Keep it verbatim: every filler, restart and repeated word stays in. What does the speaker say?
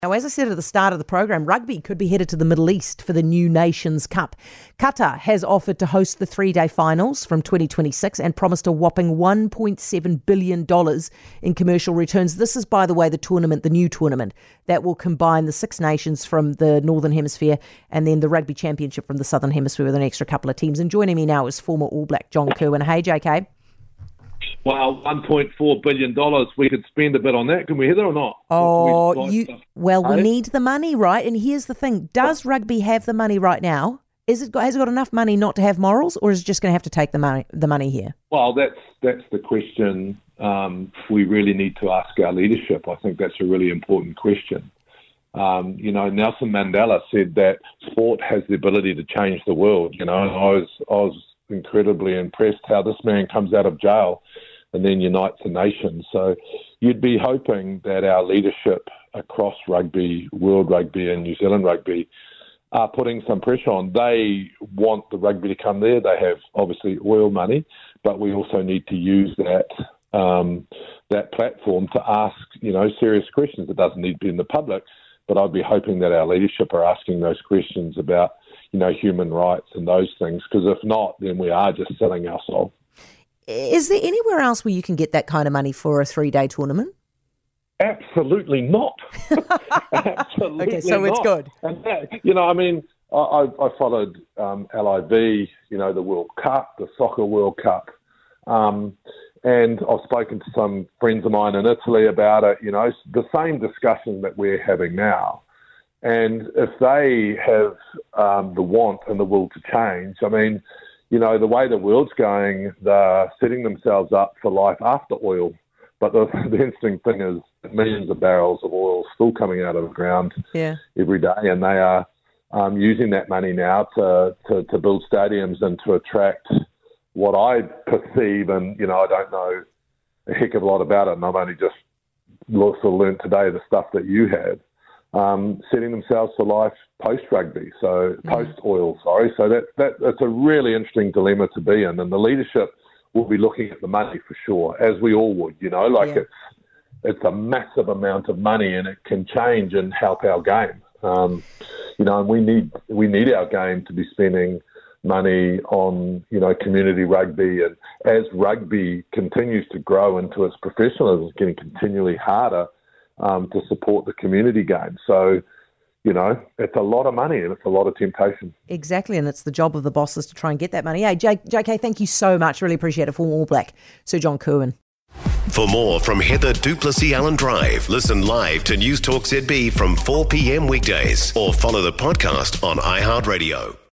Now, as I said at the start of the program, rugby could be headed to the Middle East for the new Nations Cup. Qatar has offered to host the three-day finals from twenty twenty-six and promised a whopping one point seven billion dollars in commercial returns. This is, by the way, the tournament, the new tournament, that will combine the Six Nations from the Northern Hemisphere and then the Rugby Championship from the Southern Hemisphere with an extra couple of teams. And joining me now is former All Black John Kirwan. Hey, J K. Well, one point four billion dollars, we could spend a bit on that. Can we, Heather, or not? Oh, we, you, like, well, we hey? need the money, right? And here's the thing. Does rugby have the money right now? Is it got, has it got enough money not to have morals, or is it just going to have to take the money, the money here? Well, that's that's the question um, we really need to ask our leadership. I think that's a really important question. Um, you know, Nelson Mandela said that sport has the ability to change the world. You know, and I was I was incredibly impressed how this man comes out of jail and then unites the nation. So you'd be hoping that our leadership across rugby, world rugby and New Zealand rugby are putting some pressure on. They want the rugby to come there. They have obviously oil money, but we also need to use that um, that platform to ask, you know, serious questions. It doesn't need to be in the public, but I'd be hoping that our leadership are asking those questions about, you know, human rights and those things, because if not, then we are just selling our soul. Is there anywhere else where you can get that kind of money for a three-day tournament? Absolutely not. Absolutely okay, so not. it's good. And that, you know, I mean, I, I followed um, L I V, you know, the World Cup, the Soccer World Cup, um, and I've spoken to some friends of mine in Italy about it, you know, the same discussion that we're having now. And if they have um, the want and the will to change, I mean, you know, the way the world's going, they're setting themselves up for life after oil. But the, the interesting thing is millions of barrels of oil still coming out of the ground yeah. every day, and they are um, using that money now to, to, to build stadiums and to attract what I perceive, and, you know, I don't know a heck of a lot about it, and I've only just sort of learned today the stuff that you have, um, setting themselves for life post-rugby, so mm. post-oil, sorry. So that, that that's a really interesting dilemma to be in, and the leadership will be looking at the money for sure, as we all would, you know, like yeah. it's it's a massive amount of money, and it can change and help our game. Um, you know, and we need we need our game to be spending money on, you know, community rugby, and as rugby continues to grow into its professionalism, it's getting continually harder um, to support the community game. So, you know, it's a lot of money and it's a lot of temptation. Exactly, and it's the job of the bosses to try and get that money. Hey, J- JK, thank you so much. Really appreciate it. For All Black, Sir John Kirwan. For more from Heather du Plessis-Allen Drive, listen live to News Talk Z B from four p.m. weekdays or follow the podcast on iHeartRadio.